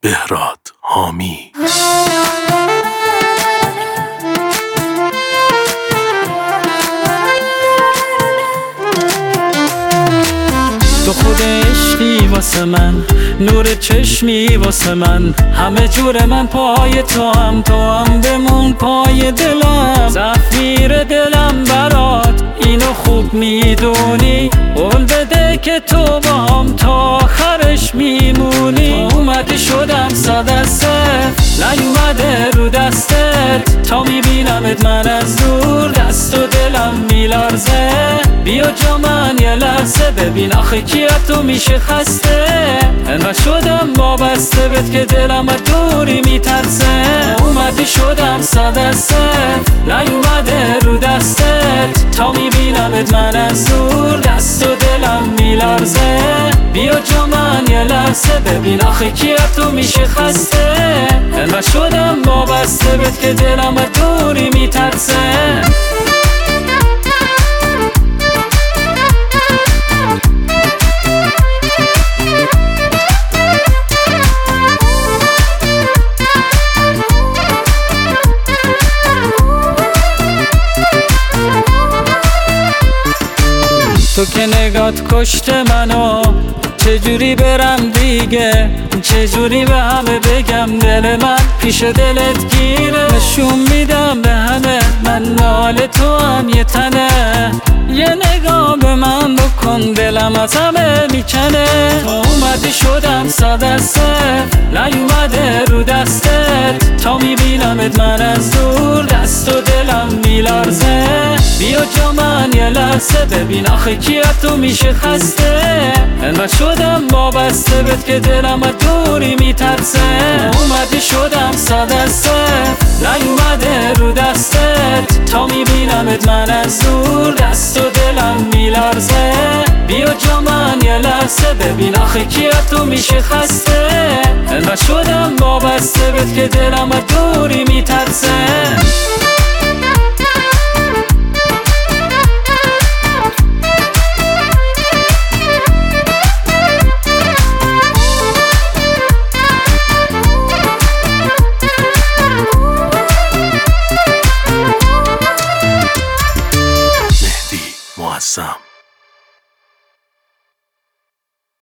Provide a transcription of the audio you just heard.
بهراد حامی. تو خود عشقی واسه من، نور چشمی واسه من، همه جور من پای تو هم بمون پای دلم. زفیر دلم برات اینو خوب میدونی، قول بده که تو با هم تا آخرش میمونی. اومدی شدم صد از صفر، نیومده رو دستت، تا میبینمت من از دور دست و دلم میلرزه. بیا جا من یه لحظه ببین آخه کی از تو میشه خسته. انقدر شدم وابسته بهت که دلم از دوری میترسه. اومدی شدم صد از صفر، نیومده رو دستت، تا میبینمت من از دور دست و دلم میلرزه. بیا جا من یه لحظه ببین آخه کی از تو میشه خسته. انقدر شدم وابسته بهت که دلم از دوری میترسه. تو که نگات کشته منو، چجوری برم دیگه، چجوری به همه بگم دل من پیش دلت گیره. نشون میدم به همه من حال تو هم یه تنه، یه نگاه به من بکن دلم از همه میکنه. تو اومدی شدم صد از صفر، نیومده رو دستت، تا میبینمت من از دور دست و دلم میلرزه. بیا جا من یه لحظه ببین آخه کی از تو میشه خسته. انقدر شدم وابسته بهت که دلم از دوری میترسه. اومدی شدم صد از صفر، نیومده رو دستت، تا میبینمت من از دور دست و دلم میلرزه. بیا جا من یه لحظه ببین آخه کی از تو میشه خسته. انقدر شدم وابسته بهت که دلم از دوری میترسه.